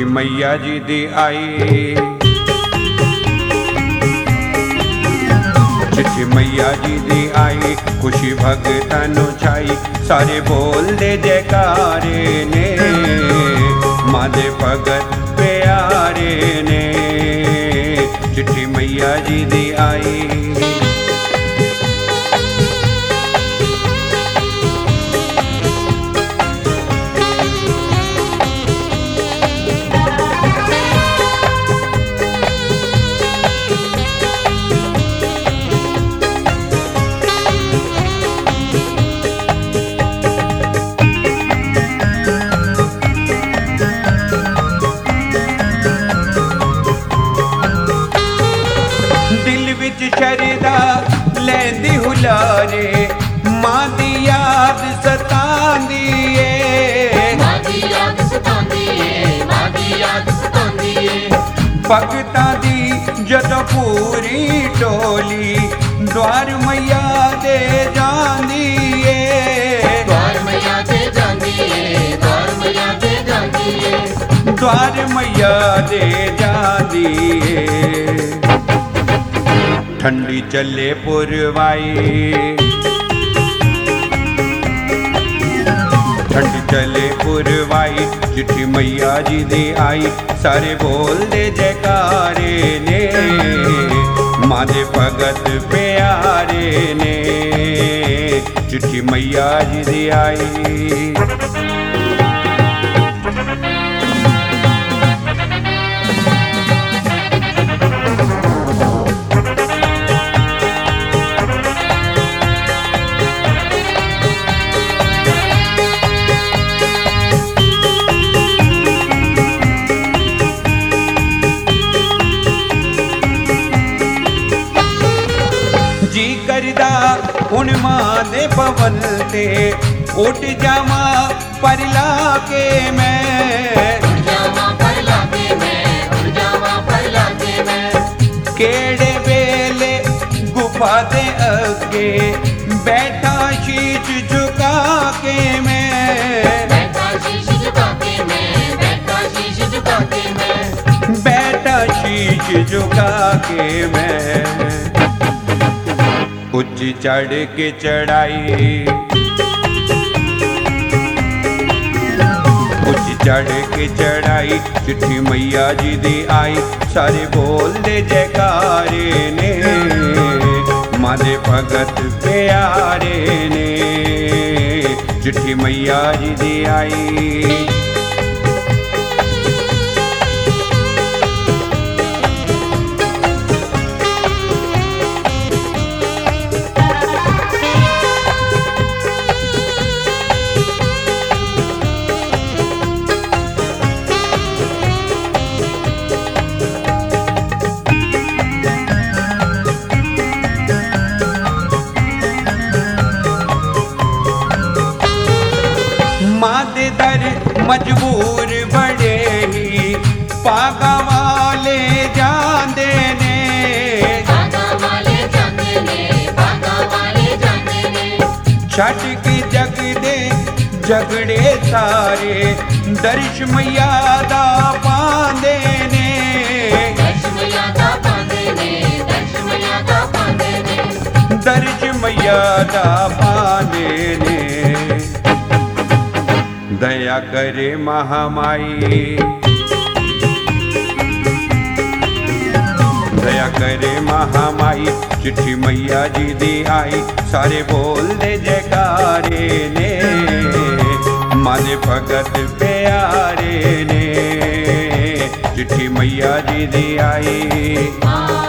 मैया जी दी आई, चिट्ठी मैया जी दी आई, खुशी भगतां नूं छाई, सारे बोल दे जयकारे ने, मां दे भगत प्यारे ने, चिट्ठी मैया जी दी आई। शरदा लैंदी हुलारे, मां दी याद सतांदी ए, मां दी याद सतांदी ए, मां दी याद सतांदी ए। भगतां दी जदों पूरी टोली द्वार मैया दे जांदी ए, द्वार मैया दे जांदी ए, द्वार मैया दे जांदी ए, द्वार मैया दे जांदी ए। ठंडी चले पुरवाई, ठंडी चले पुरवाई, चिट्ठी मैया जी दी आई, सारे बोल दे जयकारे ने, मां दे भगत प्यारे ने, चिट्ठी मैया जी दी आई। जी करदा हुण मां दे भवन ते उठ जावा पर लाके मैं, उठ जावा पर लाके मैं, उठ जावा पर लाके मैं। केड़े वेले गुफा दे अगे बैठा शीश झुका के मैं, बैठा शीश झुका के मैं, बैठा शीश झुका के मैं, बैठा शीश झुका के मैं। उच्च चढ़ के चढ़ाई, उच्च चढ़ के चढ़ाई, चिट्ठी मैया जी दी आई, सारे बोल दे जयकारे ने, मां दे भगत प्यारे ने, चिट्ठी मैया जी दी आई। मां दे दर मजबूर बड़े ही पागा वाले जांदे ने, पागा वाले जांदे ने, पागा वाले जांदे ने। छट के जग दे झगड़े सारे दर्श मैया दा पांदे ने, दर्श मैया दा पांदे ने, दर्श मैया दा पांदे ने, दर्श मैया दा पांदे ने। दया करे महामाई, दया करे महामाई, चिट्ठी मैया जी दी आई, सारे बोल दे जयकारे ने, मां दे भगत प्यारे ने, चिट्ठी मैया जी दी आई।